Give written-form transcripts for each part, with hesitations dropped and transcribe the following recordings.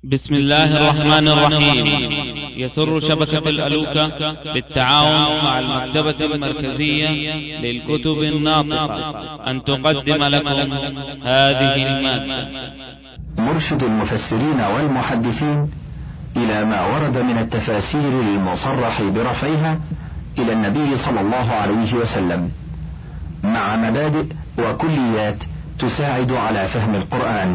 بسم الله الرحمن الرحيم. يسر شبكة الألوكة بالتعاون مع المكتبة المركزية للكتب الناطقة أن تقدم لكم هذه المادة. مرشد المفسرين والمحدثين إلى ما ورد من التفاسير المصرح برفعها إلى النبي صلى الله عليه وسلم، مع مبادئ وكليات تساعد على فهم القرآن.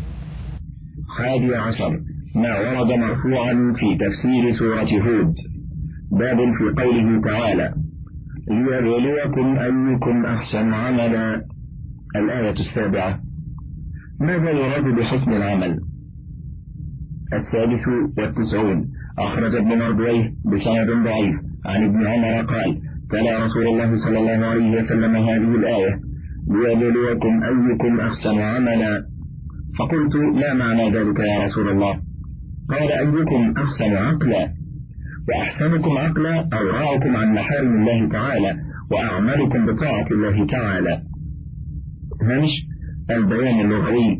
11 ما ورد مرفوعا في تفسير سورة هود. باب في قوله تعالى: ليبلوكم أيكم أحسن عملا. الآية 7. ماذا يراد بحسن العمل؟ 96. أخرج ابن مردويه بسند ضعيف عن ابن عمر قال: تلا رسول الله صلى الله عليه وسلم هذه الآية: ليبلوكم أيكم أحسن عملا. فقلت: ما معنى ذلك يا رسول الله؟ قال: أيكم أحسن عقلا، وأحسنكم عقلا أورعكم عن محارم الله تعالى وأعملكم بطاعة الله تعالى. هامش البيان اللغوي: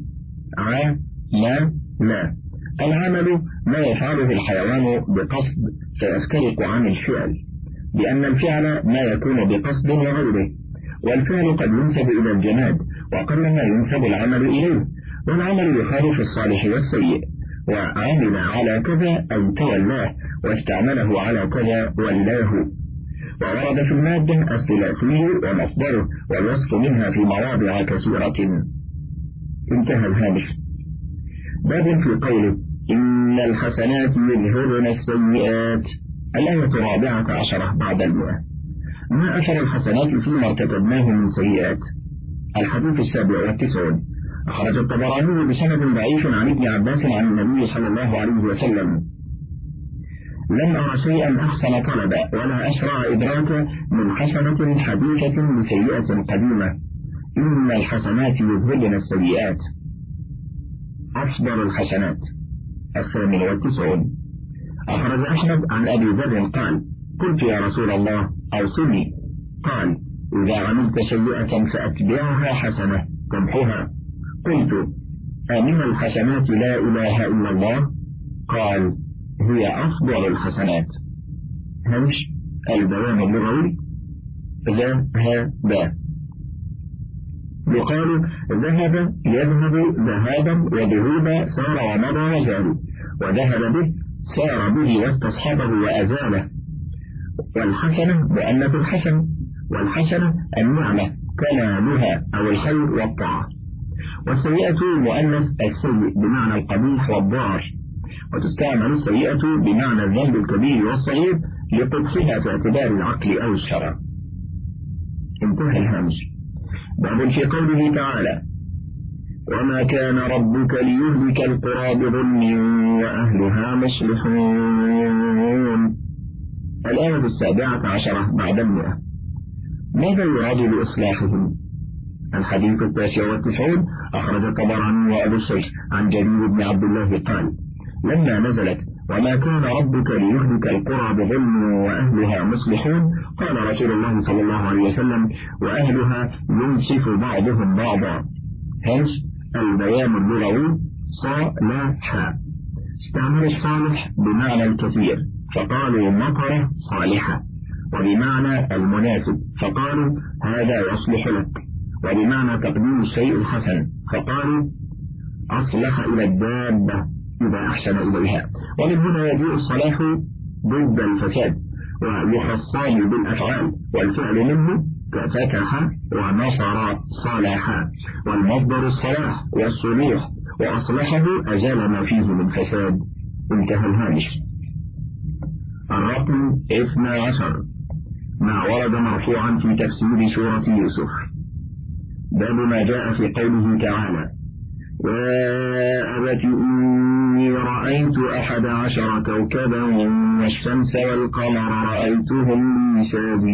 لا العمل ما يفعله الحيوان بقصد فيفترق عن الفعل، لأن الفعل ما يكون بقصد وغيره، والفعل قد ينسب إلى الجماد وقلما ينسب العمل إليه، والعمل يخالف الصالح والسيء، وعمل على كذا أي تولاه، واستعمله على كذا ولاه. وورد في المادة الثلاثي ومصدره والوصف منها في مواضع كثيرة. انتهى الهامش. باب في قوله: إن الحسنات يذهبن السيئات. الآية 14 بعد 100. ما أثر الحسنات فيما ارتكبناه من سيئات؟ الحديث 97. أخرج الطبراني بسند ضعيف عن ابن عباس عن النبي صلى الله عليه وسلم: لم أرى شيئا أحسن طلبا ولا أسرع إدراكا من حسنة حديثة لسيئة قديمة. إن الحسنات يذهبن السيئات. أفضل الحسنات. 98. أخرج أحمد عن أبي ذر قال: قلت يا رسول الله أوصني. قال: إذا عملت سيئة فأتبعها حسنة تمحها. قلت: أمن الحسنات لا إله إلا الله؟ قال: هي أفضل الحسنات. همش البيان اللغوي: ذهب. يقال ذهب يذهب ذهابا، وذهوبا سار ومضى وزال، وذهب به سار به واستصحبه وأزاله. والحسنة مؤنث الحسن، والحسنة النعمة كمالها أو الخير والطاعة. والسيئة مؤنث السيء بمعنى القبيح والضار، وتستعمل السيئة بمعنى الذنب الكبير والصغير لقبحها في اعتبار العقل أو الشرع. انتهى الهامش. باب في قوله تعالى: وما كان ربك ليهلك القرى بظلم وأهلها مصلحون. الآية 17 بعد 100. ماذا يراد بإصلاحهم؟ الحديث 99. أخرج الطبراني وأبو الشيخ عن جرير بن عبد الله قال: لما نزلت وما كان ربك ليهلك القرى بظلم وأهلها مصلحون، قال رسول الله صلى الله عليه وسلم: وأهلها ينصف بعضهم بعضا. هنس البيان اللغوي: صالحا. استعمل الصالح بمعنى الكثير فقالوا مطر صالحة، وبمعنى المناسب فقالوا هذا يصلح لك، وبمعنى تقديم الشيء الحسن فقالوا أصلح إلى الدابة إذا أحسن إليها. ومن هنا يجيء الصلاح ضد الفساد، ويخصان بالأفعال، والفعل منه كفتح ونصر صالحا، والمصدر الصلاح والصلوح، وأصلحه أزال ما فيه من فساد. انتهى الهامش. الرقم 12 ما ورد مرفوعا في تفسير سورة يوسف. باب ما جاء في قوله تعالى: يا أبت إني رأيت 11 كوكبا والشمس والقمر رأيتهم لي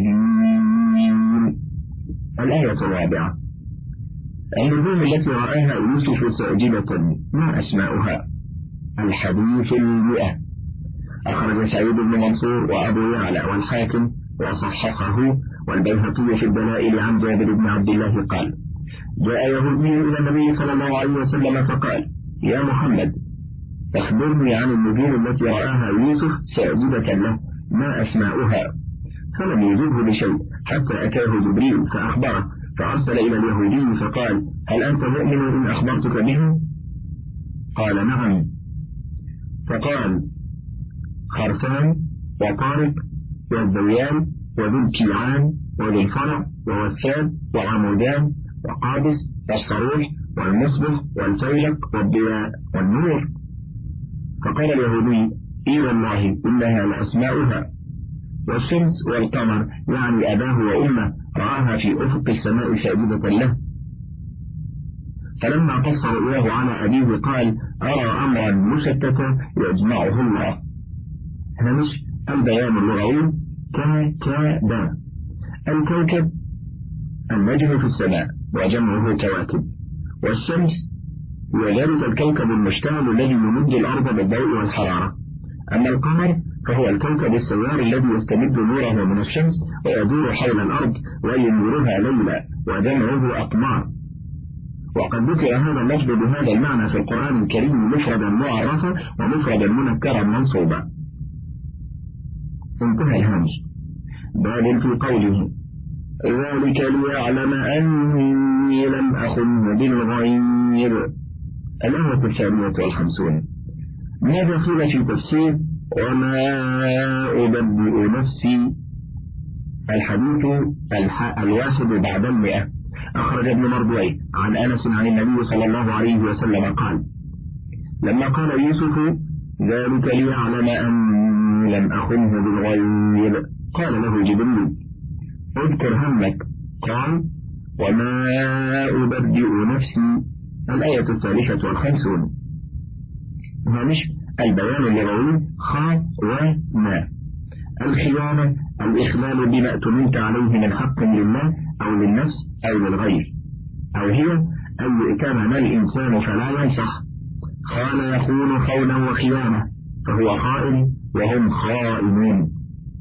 ساجدين. الآية 4. النجوم التي رآها يوسف ساجدة ما أسماؤها؟ الحديث 100. أخرج سعيد بن منصور وأبو يعلى والحاكم وصححه والبيهقي في الدلائل عن جابر بن عبد الله قال: جاء يهودي إلى النبي صلى الله عليه وسلم فقال: يا محمد، أخبرني عن النجوم التي رآها يوسف ساجدة له، ما أسماؤها؟ فلم يجبه بشيء حتى أتاه جبريل فأخبره، فأرسل إلى اليهودي فقال: هل أنت مؤمن إن أخبرتك به؟ قال: نعم. فقال: خرفان وطارق والذيان وذو الكيعان وذو الفرع ووساد وعمودان وقابس والصروح والمصبح والفيلق والضياء والنور. فقال اليهودي: إي والله إنها لأسماؤها. والشمس والقمر يعني أباه وأمه رآها في أفق السماء ساجدة له. فلما قص رؤياه على أبيه قال: أرى أمرا مشتتا يجمعه الله. هامش البيان اللغوي كوكب. الكوكب النجم في السماء وجمعه كواكب، والشمس هو ذلك الكوكب المشتعل الذي يمد الأرض بالضوء والحرارة. أما القمر فهو الكوكب السيار الذي يستمد نوره من الشمس ويدور حول الأرض وينيرها ليلا، وجمعه أقمار. وقد ذكر هذا اللفظ بهذا المعنى في القرآن الكريم مفردا معرفا ومفردا منكرا منصوبا. انتهى الهامش. باب في قوله: ذلك ليعلم أني لم أخنه بالغيب. الآية 59. ماذا قيل في تفسير وما أبدئ نفسي؟ الحديث 1 أخرج ابن مردويه عن أنس عن النبي صلى الله عليه وسلم قال: لما قال يوسف ذلك ليعلم أني لم أخنه بالغيب قال له جبريل: اذكر همك. قال: وما أبدئ نفسي. الآية 53. هامش البيان اللغوي خا وما. الخيانة الإخلال بما اؤتمنت عليه من حق لله أو للنفس أو للغير، أو هي أن يؤتمن الإنسان فلا ينصح. خان يخون خونا وخيانة فهو خائن وهم خائنون.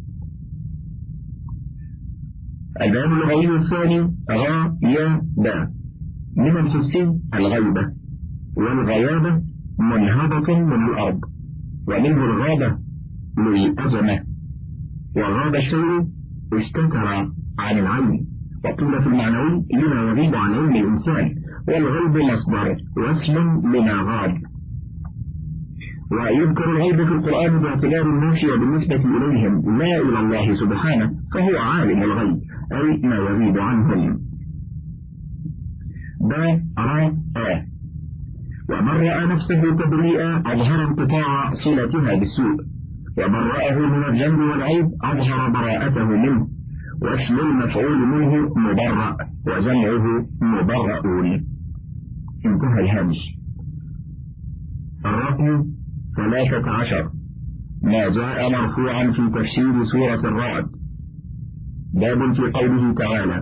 البيان اللغوي الثاني غايبة. من الحسي الغيبة، والغيابة منهضة من الأرض، ومنه الغابة للأزمة، وغاب الشيء استتر عن العين. وقيل في المعنوي لما يغيب عن علم الإنسان، والغيب مصدر واسم لما غاب. ويذكر الغيب في القرآن باعتبار الناس وبالنسبة إليهم لا إلى الله سبحانه، فهو عالم الغيب أي ما يغيب عنهم. ومن رأى نفسه تبريئا أظهر انقطاع صلتها بالسوء، ومن رأه من الجنب والعيب أظهر براءته منه. واسم المفعول منه مبرأ وجمعه مبرؤون. انتهى الهامش. الرقم 13 ما جاء مرفوعا في تفسير سورة الرعد. باب في قوله تعالى: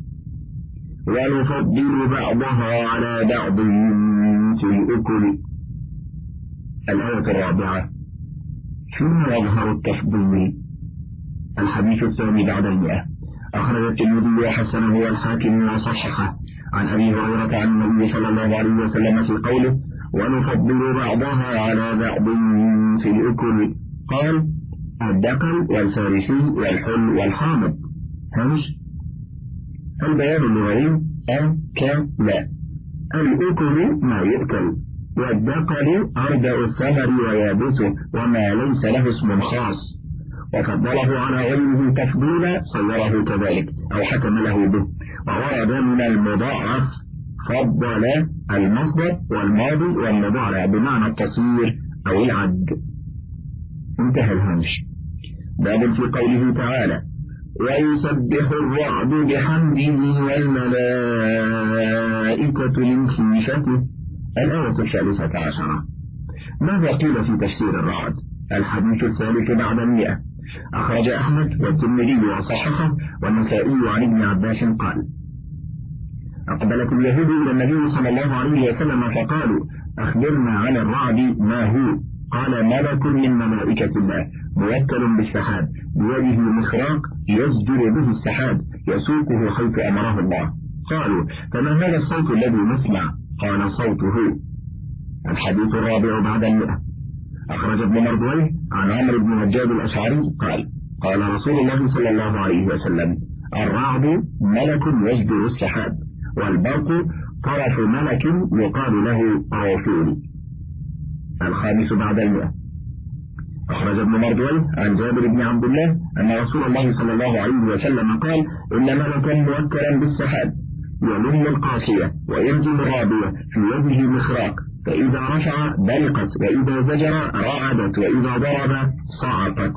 ونفضل بعضها على بعض في الأكل. الآية 4 فيما يظهر التفضيل. الحديث 2 أخرج الترمذي وحسنه والحاكم وصححه عن أبي هريرة عن النبي صلى الله عليه وسلم في قوله: ونفضل بعضها على بعض في الأكل. قال: الدقل والفارسي والحل والحامض. هامش البيان اللغوي أكل. الأكل ما يؤكل، والدقل أردأ الثمر ويابسه وما ليس له اسم خاص. وفضله على غيره تفضيلا صوره كذلك أو حكم له به. وورد من المضاعف فضل المصدر والماضي والمضارع بمعنى التصوير أو العد. انتهى الهامش. باب في قوله تعالى: ويسبح الرعد بحمده والملائكة من خيفته. الآية 13. ماذا قيل في تفسير الرعد؟ الحديث 3 أخرج أحمد والترمذي وصححه والنسائي عن ابن عباس قال: أقبلت اليهود إلى النبي صلى الله عليه وسلم فقالوا: أخبرنا عن الرعد ما هو؟ قال: ملك من ملائكة الله موكل بالسحاب بيده مخراق يزجر به السحاب يسوقه حيث أمره الله. قالوا: فما هذا الصوت الذي نسمع؟ قال: صوته. الحديث 4 بعد 100 أخرج ابن مردويه عن عمرو بن مجاد الأشعري قال قال رسول الله صلى الله عليه وسلم: الرعد ملك يجبر السحاب، والبرق طرف ملك يقال له رافول. 5 بعد 100. أخرج ابن مردويه عن جابر بن عبد الله أن رسول الله صلى الله عليه وسلم قال: إن ملكا موكلا بالسحاب يلم القاسية ويرجم الرابية في يده مخراق، فإذا رفع برقت، وإذا زجر رعدت، وإذا ضرب صعقت.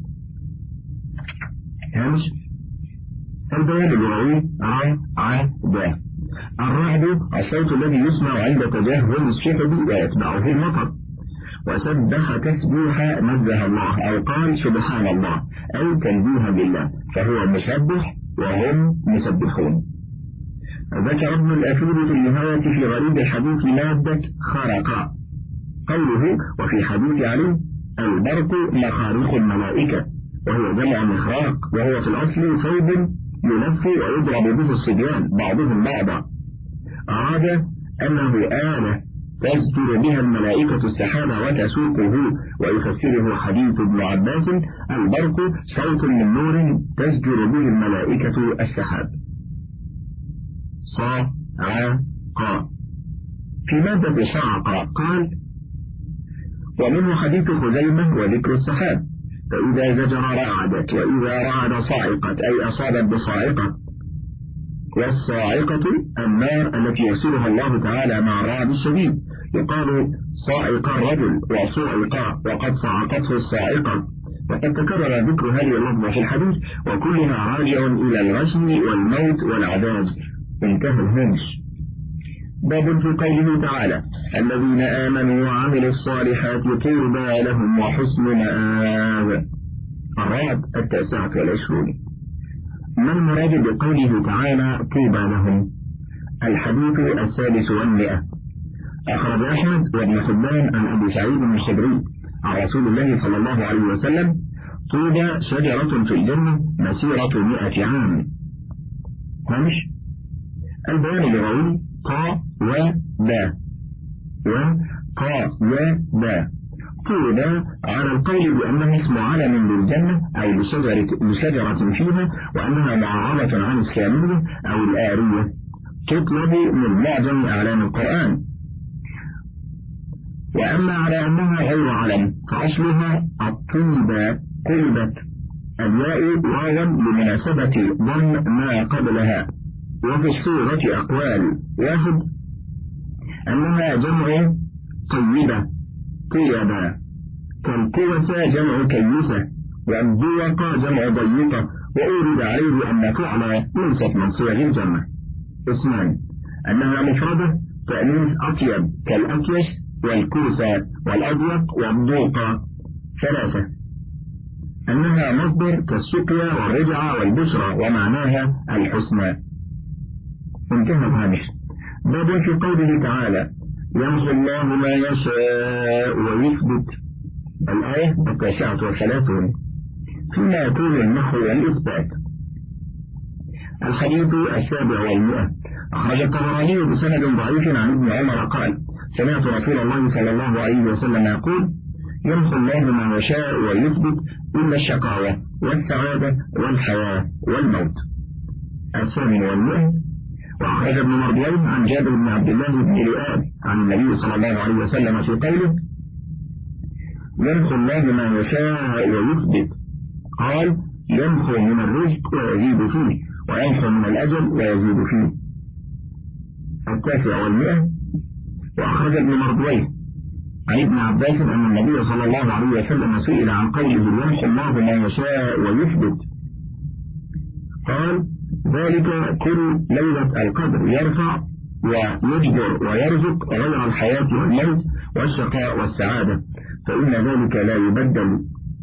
هامش البيان اللغوي: رعد. الرعد الصوت الذي يسمع عند تجهم الشهب ويتبعه المطر. وسبح تسبيح نزه الله، أو قال سبحان الله، أي تنزيها بالله، فهو مسبح وهم مسبحون. ذكر ابن الأثير في النهاية في غريب الحديث مادة خرق، قوله: وفي حديث علي: البرق مخارق الملائكة، وهو جمع مخراق، وهو في الأصل ثوب يلف ويضرب به الصبيان بعضهم بعضا. أراد أنه آلة تزجر بها الملائكة السحاب وتسوقه، ويفسره حديث ابن عباس: البرق صوت من نور تزجر به الملائكة السحاب. صعق. في مادة صعق قال: ومنه حديث خزيمة وذكر السحاب، فإذا زجر رعدت، وإذا رعد صعقت، أي أصابت بصاعقة. والصاعقة النار التي يرسلها الله تعالى مع الرعد الشديد، يقال صاعق الرجل وصعق، وقد صعقته الصاعقة. وقد تكرر ذكر هذه اللفظة في الحديث، وكلها راجع إلى الغشم والموت والعذاب. انتهى الهامش. باب في قوله تعالى: الذين آمنوا وعملوا الصالحات طوبى لهم وحسن مآب. الرعد 29. ما المراد بقوله تعالى طوبى لهم؟ الحديث 100. أخرج أحمد وابن حبان عن أبي سعيد الخدري عن رسول الله صلى الله عليه وسلم: طوبى شجرة في الجنة مسيرة 100 عام. ماشي. البيان اللغوي: طا وبا، طوبى على القول بأنه اسم علم للجنة أو لشجرة فيها، وأنها معارضة عن السامية أو الآرية، تطلب من معجم أعلام القرآن. وأما على أنها غير علم فأصلها الطيبة، قلبت الياء واوا لمناسبة ضم ما قبلها. وفي الصيغة أقوال: 1 أنها جمع طيبة طيبة، كالقوة جمع كيسة، والضيقة جمع ضيقة، وأورد عليه أن فعل ليست من صيغ الجمع. 2 أنها مفردة تأنيث أطيب كالأكيس والكوسة والأضيق والضوقة. 3 أنها مصدر كالسقيا والرجعة والبشرى، ومعناها الحسنى. انتهى الهامش. باب في قوله تعالى: يمحو الله ما يشاء ويثبت. الآية 39. فيما يكون المحو والإثبات. الحديث 100. أخرج الطبراني بسند ضعيف عن ابن عمر قال: سمعت رسول الله صلى الله عليه وسلم يقول: يمحو الله ما يشاء ويثبت إلا الشقاوة والسعادة والحياة والموت. 100. وأخرج ابن مردويه عن جابر بن عبد الله بن رئاب عن النبي صلى الله عليه وسلم في قوله: يمحو الله ما يشاء ويثبت، قال: يمحو من الرزق ويزيد فيه، ويمحو من الأجل ويزيد فيه. 100. وأخرج ابن مردويه عن ابن عباس أن النبي صلى الله عليه وسلم سئل عن قوله: يمحو الله ما يشاء ويثبت، قال: ذلك كل ليلة القدر يرفع ويجبر ويرزق غير الحياة والموت والشقاء والسعادة، فإن ذلك لا يبدل.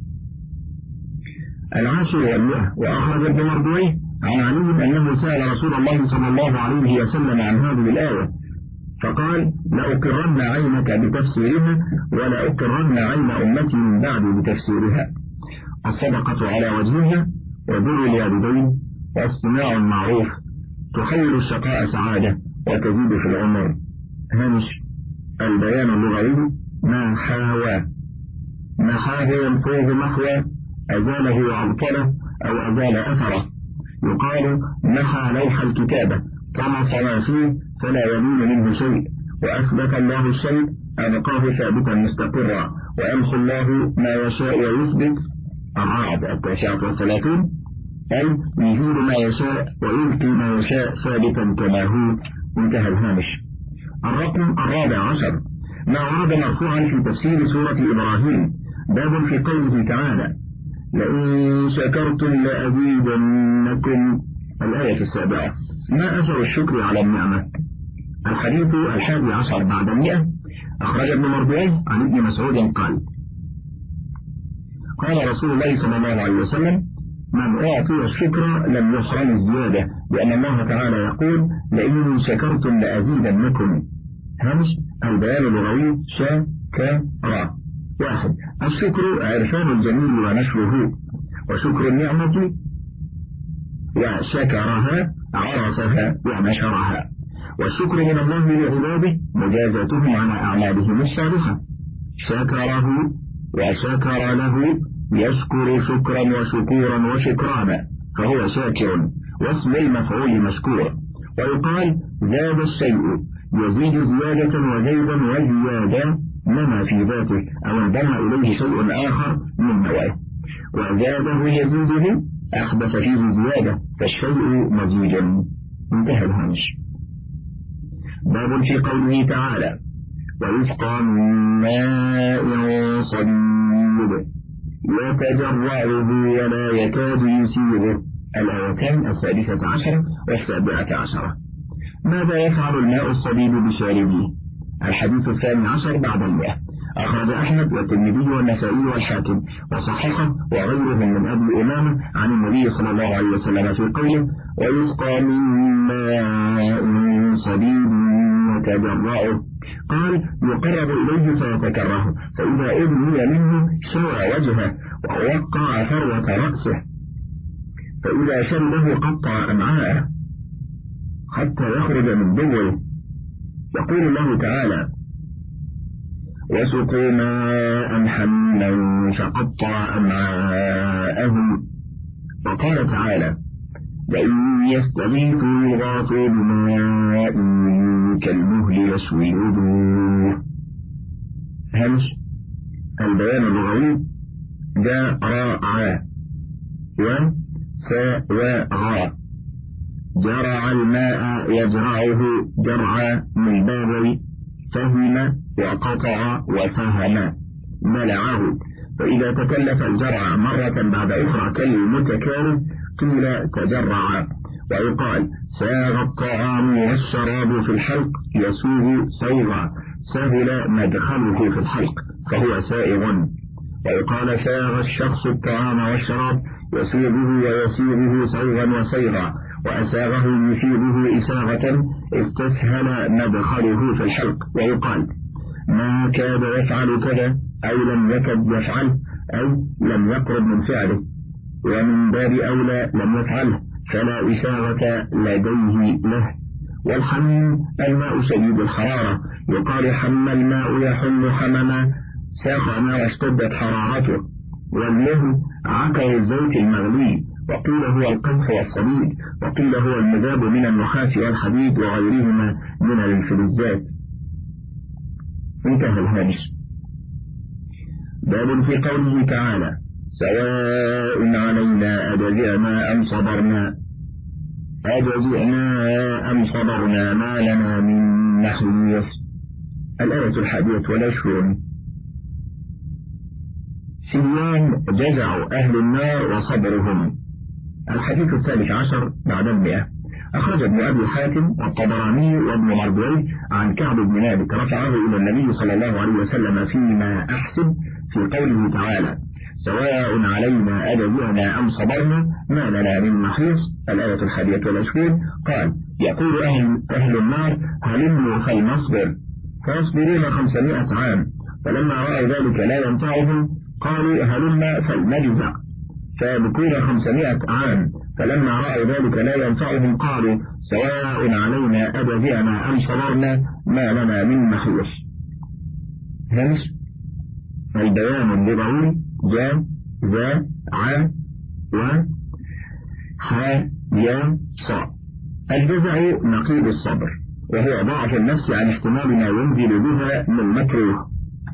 100. وأخرج ابن مردويه عن علي أنه سأل رسول الله صلى الله عليه وسلم عن هذه الآية، فقال: لأقرن عينك بتفسيرها ولأقرن عين أمتي من بعد بتفسيرها. الصدقة على وجهها، وبر الوالدين، واصطناع المعروف، تخير الشقاء سعادة وتزيد في العمر. هامش البيان اللغوي: ما حاوى محاه يمحوه محوى، أزاله وأبطله أو أزال أثره. يقال محى لوح الكتابة طمس ما فيه فلا يمين منه شيء، وأثبت الله الشيء أبقاه ثابتا مستقرا، ويمحو الله ما يشاء ويثبت. الرعد 39. أي يزيل ما يشاء ويلقي ما يشاء ثابتا كما هو. انتهى الهامش. الرقم 14 ما ورد مرفوعا في تفسير سورة إبراهيم، باب في قوله تعالى لئن شكرتم لأزيدنكم، الآية 7. ما أثر الشكر على النعمة؟ الحديث 11 بعد 100. أخرج ابن مردويه عن ابن مسعود قال قال رسول الله صلى الله عليه وسلم من أعطي الشكر لم يحرم الزيادة، لأن الله تعالى يقول لئن شكرتم لأزيدنكم. هامش البيان اللغوي شكر. 1. الشكر عرفان الجميل ونشره، وشكر النعمة وشكرها عرفها ونشرها، والشكر من الله لعباده مجازاتهم على أعمالهم الصالحة. شكره وشكر له يشكر شكرا وشكورا وشكرانا، فهو شاكر، واسم المفعول مشكور. ويقال زاد الشيء يزيد زيادة وزيدا وزيادة لما في ذاته، أو انضم إليه شيء آخر من نوعه، وزاده يزيده أحدث فيه زيادة، فالشيء مزيج. انتهى الهامش. باب في قوله تعالى ويسقى من ماء صديد يتجرعه ولا يكاد يسيغه، الآيتان 16 و17. ماذا يفعل الماء الصديد بشاربه؟ الحديث 12 بعد 100. أخرج أحمد والترمذي والنسائي والحاكم وصححه وغيرهم من أبي أمامة عن النبي صلى الله عليه وسلم في قوله ويسقى من ماء صديد يتجرعه، قال يقرب إليه فيتكره، فإذا أدني منه شوى وجهه ووقع فروة رأسه، فإذا شربه قطع أمعاءه حتى يخرج من دبره. يقول الله تعالى وسقوا ماء حميما فقطع أمعاءهم. وقال تعالى وإن يستغيثوا يغاثوا بماء كالمهل يشوي الوجوه. همش البيان اللغوي جاء راعى وساوى. جرع الماء يجرعه جرع من باب فهم وقطع وفهم ملعه، فإذا تكلف الجرع مرة بعد أخرى كالمتكالف قيل تجرع. ويقال ساغ الطعام والشراب في الحلق يسوغ سوغا، سهل مدخله في الحلق فهو سائغ. ويقال ساغ الشخص الطعام والشراب يسوغه ويسيغه سوغا وسيغا، وأساغه يسيغه إساغة استسهل مدخله في الحلق. ويقال ما كاد يفعل كذا أو لم يكد يفعله، أي لم يقرب من فعله، ومن باب أولى لم يفعله فلا إساغة لديه له. والحميم الماء شديد الحرارة، يقال حم الماء يحم حمما ساخن واشتدت حرارته. والله عكر الزيت المغلي، وقيل هو القمح والصديد، وقيل هو المذاب من النحاس والحديد وغيرهما من الفلزات. انتهى الهامش. باب في قوله تعالى سواء علينا أجزعنا أم صبرنا، أجزعنا أم صبرنا ما لنا من محيص، الآية 21. سيان جزع أهل النار وصبرهم، الحديث 13 بعد 100. أخرج ابن أبي حاتم والطبراني وابن مردويه عن كعب بن مالك رفعه إلى النبي صلى الله عليه وسلم فيما أحسب في قوله تعالى سواء علينا أجزعنا أم صبرنا ما لنا من محيص، الآية 21. قال يقول أهل النار هلموا فلنصبر، فيصبرون 500 عام، فلما رأوا ذلك لا ينفعهم قالوا هلما فلنجزع، فيبكون 500 عام، فلما رأوا ذلك لا ينفعهم قالوا سواء علينا أجزعنا أم صبرنا ما لنا من محيص. همس البيان اللغوي جا ذا ع و ح يا صا. الجزع نقيض الصبر، وهو ضعف النفس عن احتمال ما ينزل بها من مكروه.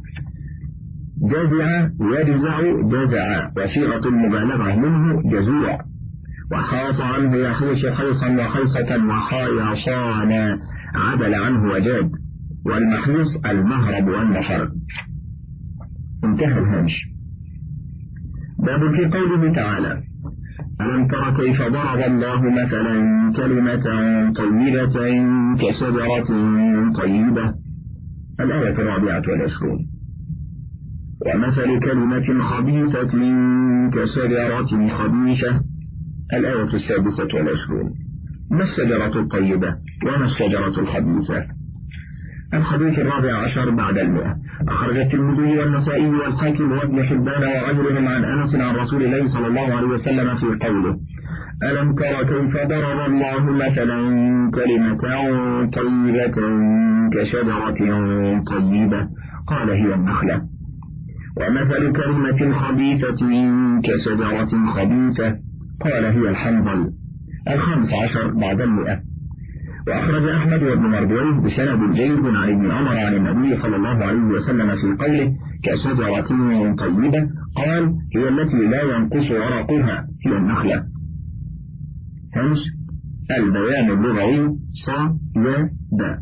جزع يجزع جزع، وصيغة المبالغة منه جزوع. وحاص عنه يحوش حيصا وحيصة وحايصان، عدل عنه وجاد. والمحيص المهرب والنفر. انتهى الهامش. باب في قوله تعالى: ألم تر كيف ضرب الله مثلا كلمة طيبة كشجرة طيبة. الآية 24. ومثل كلمة خبيثة كشجرة خبيثة. الآية 26. ما الشجرة الطيبة وما الشجرة الخبيثة؟ الحديث 14 بعد 100. أخرج الترمذي والنسائي والحاكم وابن حبان وغيرهم عن أنس عن رسول الله صلى الله عليه وسلم في قوله: ألم تر كيف ضرب الله مثلا كلمة طيبة كشجرة طيبة، قال هي النخلة. ومثل كلمة خبيثة كشجرة خبيثة، قال هي الحنظل. 15 بعد 100. وأخرج أحمد وابن مردويه بسند جيد عن ابن عمر عن النبي صلى الله عليه وسلم في قوله: كشجرة طيبة، قال هي التي لا ينقص ورقها، هي النخلة. همس البيان اللغوي ص ي د.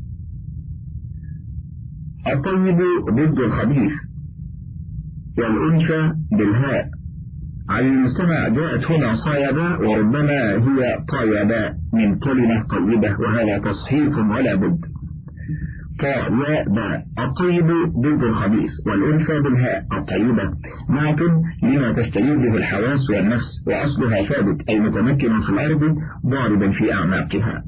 الطيب ضد الخبيث، والأنثى بالهاء. على المستمع جاءت هنا صايبة، وربما هي طيبة من كلمة طيبة، وهذا تصحيف ولا بد. طيبة. الطيب ضد الخبيث، والأنثى بالهاء الطيبة معك لما تستجيبه الحواس والنفس، وأصلها ثابت أي متمكن في الأرض ضاربا في أعماقها.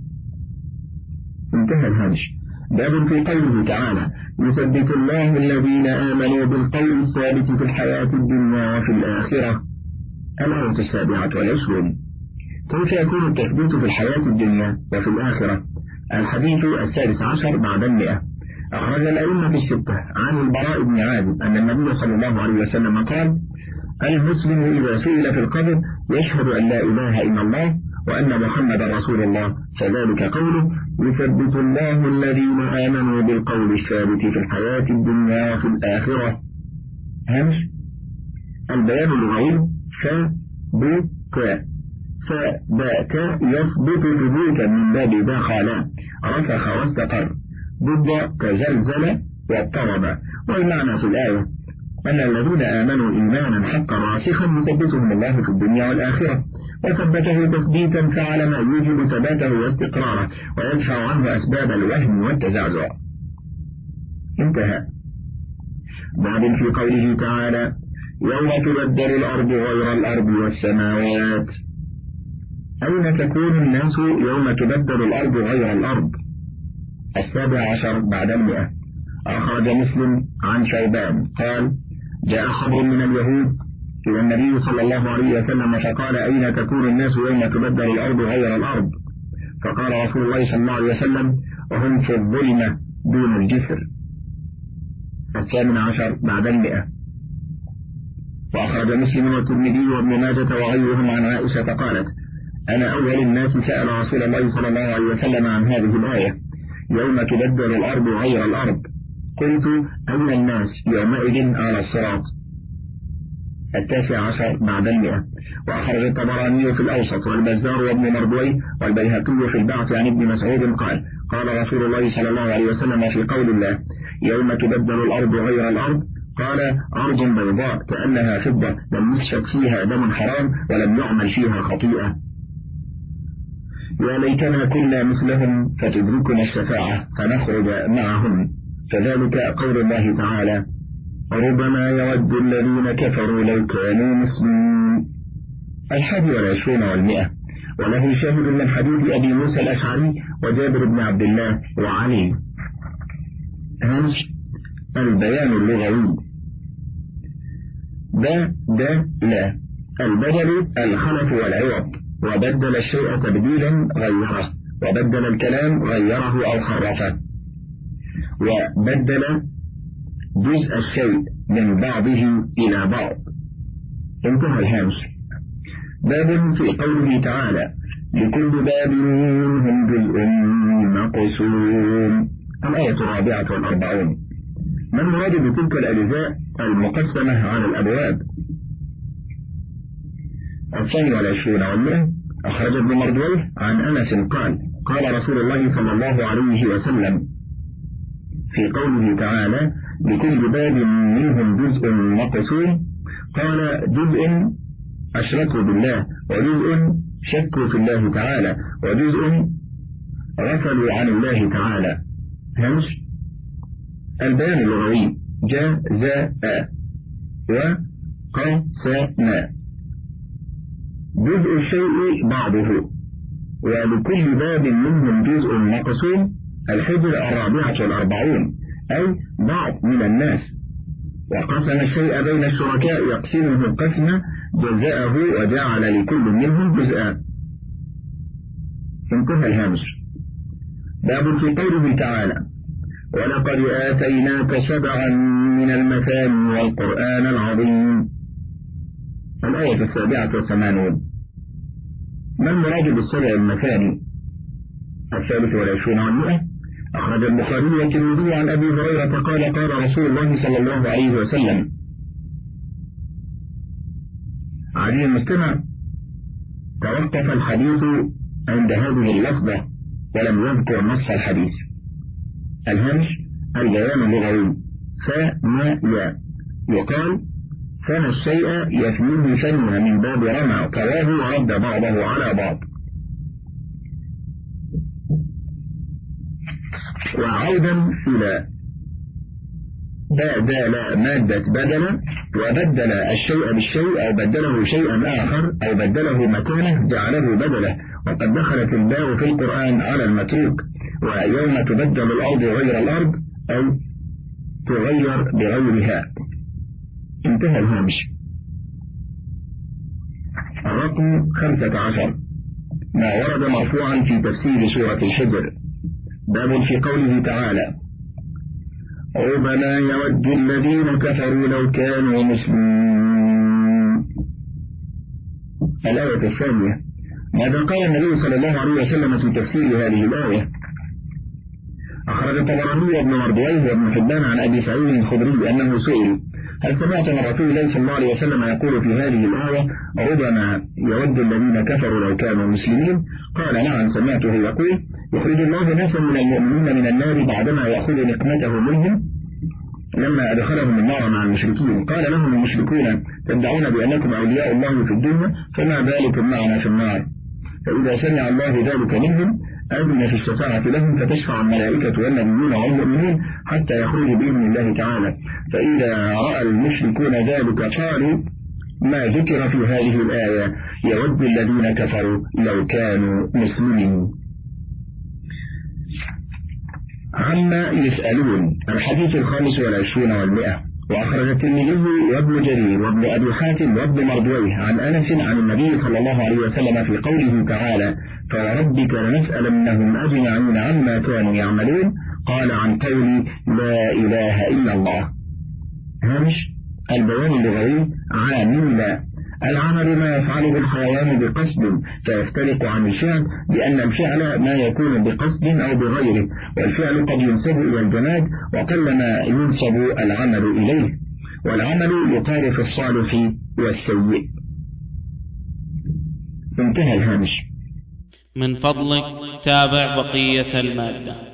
انتهى الهامش. باب في قوله تعالى: يثبت الله الذين آمنوا بالقول الثابت في الحياة الدنيا وفي الآخرة. الآية 27. كيف يكون التثبيت في الحياة الدنيا وفي الآخرة؟ الحديث 16 بعد 100. أخرج الأئمة الستة عن البراء بن عازب أن النبي صلى الله عليه وسلم قال: المسلم إذا سئل في القبر يشهد أن لا إله إلا الله وأن محمد رسول الله، فذلك قوله: يثبت الله الذين آمنوا بالقول الثابت في الحياة الدنيا وفي الآخرة. همس البيان اللغوي ثبت. فذاك يثبت ثبوتا من باب دخل، رسخ واستقر، ضد تزلزل واضطرب. والمعنى في الآية أن الذين آمنوا إيمانا حقا راسخا يثبتهم الله في الدنيا والآخرة، وثبته تثبيتا فعل ما يوجب ثباته واستقراره ويدفع عنه أسباب الوهم والتزعزع. انتهى. بعد في قوله تعالى: يوم تبدل الأرض غير الأرض والسماوات. أين تكون الناس يوم تبدل الأرض غير الأرض؟ 17 بعد 100. أخرج مسلم عن شوبان قال: جاء خبر من اليهود إلى النبي صلى الله عليه وسلم فقال: أين تكون الناس يوم تبدل الأرض غير الأرض؟ فقال رسول الله صلى الله عليه وسلم: وهم في الظلمة دون الجسر. 18 بعد 100. وأخرج مسلم والترمذي وابن ماجة وغيرهم عن عائشة قالت: أنا أول الناس سأل رسول الله صلى الله عليه وسلم عن هذه الآية: يوم تبدل الأرض غير الأرض. قلت: أين الناس يومئذ على الصراط؟ 19 بعد 100. وأخرج الطبراني في الأوسط والبزار وابن مردويه والبيهقي في البعث عن ابن مسعود قال: قال رسول الله صلى الله عليه وسلم في قول الله: يوم تبدل الأرض غير الأرض، قال: أرض بيضاء كأنها فضة لم يسفك فيها دم حرام ولم يعمل فيها خطيئة. يا ليتنا كنا مثلهم فتدركنا الشفاعة فنخرج معهم. فذلك قول الله تعالى: ربما يود الذين كفروا لو كانوا مسلمين. 21 و100. وله شاهد من حديث أبي موسى الأشعري وجابر بن عبد الله وعلي. همس البيان اللغوي لا. البدل الخلف والعوض، وبدل الشيء تبديلا غيره، وبدل الكلام غيره أو خرفه، وبدل جزء الشيء من بعضه إلى بعض. انتهى الهامش. باب في قوله تعالى لكل باب منهم جزء مقسوم، الآية 44. ما المراد بتلك الأجزاء المقسمة على الأبواب؟ 22 أخرج ابن مردويه عن أنس قال قال رسول الله صلى الله عليه وسلم في قوله تعالى لكل باب منهم جزء مقسوم، قال جزء أشركوا بالله، وجزء شكوا في الله تعالى، وجزء غفلوا عن الله تعالى. همش. البيان اللغوي جزاء وقسم، جزء الشيء بعضه، ولكل باب منهم جزء مقسوم. الحجر 44 أي بعض من الناس، وقسم الشيء بين الشركاء يقسمه قسمة جزاءه وجعل لكل منهم جزءا. انتهى الهامش. باب في قوله تعالى ولقد آتيناك 7 من المثاني والقرآن العظيم، الآية 87. ما المراد بالسبع المثاني؟ 23. أخرج البخاري والترمذي عن أبي هريرة قال قال رسول الله صلى الله عليه وسلم. عزيزي المستمع، توقف الحديث عند هذه اللفظة ولم يذكر نص الحديث. الهمش البيان اللغوي فنى، يقال فنى الشيء يثنيه فنى من باب رمى كواه ورد بعضه على بعض. وعودا إلى بدل مادة بدل، وبدل الشيء بالشيء أو بدله شيئا آخر أو بدله مكانه جعله بدله. وقد دخلت الباء في القرآن على المتروك، ويوم تبدل الأرض غير الأرض أو تغير بغيرها. انتهى الهامش. الرقم 15 ما ورد مرفوعا في تفسير سورة الحجر. باب في قوله تعالى ربما يود الذين كفروا لو كانوا مسلمين، الآية 2. ماذا قال النبي صلى الله عليه وسلم في تفسير هذه الآية؟ أخرج الطبراني وابن مردويه وابن حبان عن أبي سعيد الخدري أنه سئل هل سمعت من رسول الله صلى الله عليه وسلم يقول في هذه الآية ربما يود الذين كفروا لو كانوا مسلمين؟ قال نعم سمعته يقول يخرج الله ناسا من المؤمنين من النار بعدما يأخذ نقمته منهم لما أدخلهم النار مع المشركين. قال لهم المشركون تدعون بأنكم أولياء الله في الدنيا فما بالكم معنا في النار؟ فإذا سمع الله ذلك منهم أذن في الشفاعة لهم فتشفع الملائكة والنبيون والمؤمنين حتى يخرج بإذن الله تعالى. فإذا رأى المشركون ذلك قالوا ما ذكر في هذه الآية يود الذين كفروا لو كانوا مسلمين. عما يسألون، الحديث 25 و100. وأخرج الترمذي وابن جرير وابن أبي حاتم وابن مردويه عن أنس عن النبي صلى الله عليه وسلم في قوله تعالى فوربك لنسألنهم أجمعين عما كانوا يعملون، قال عن قول لا إله إلا الله. هامش البيان اللغوي عامل. العمل ما يفعله الحيوان بقصد فيفترق عن الفعل، لأن الفعل ما يكون بقصد أو بغيره، والفعل قد ينسب إلى الجماد وقلما ينسب العمل إليه، والعمل يقال في الصالح والسيء. انتهى الهامش. من فضلك تابع بقية المادة.